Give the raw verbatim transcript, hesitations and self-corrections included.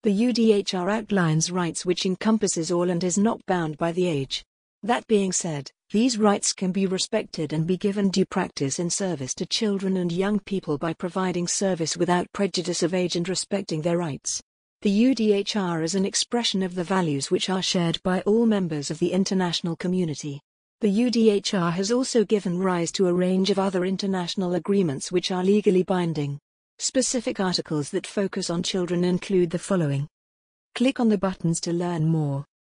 The U D H R outlines rights which encompasses all and is not bound by the age. That being said, these rights can be respected and be given due practice in service to children and young people by providing service without prejudice of age and respecting their rights. The U D H R is an expression of the values which are shared by all members of the international community. The U D H R has also given rise to a range of other international agreements which are legally binding. Specific articles that focus on children include the following. Click on the buttons to learn more.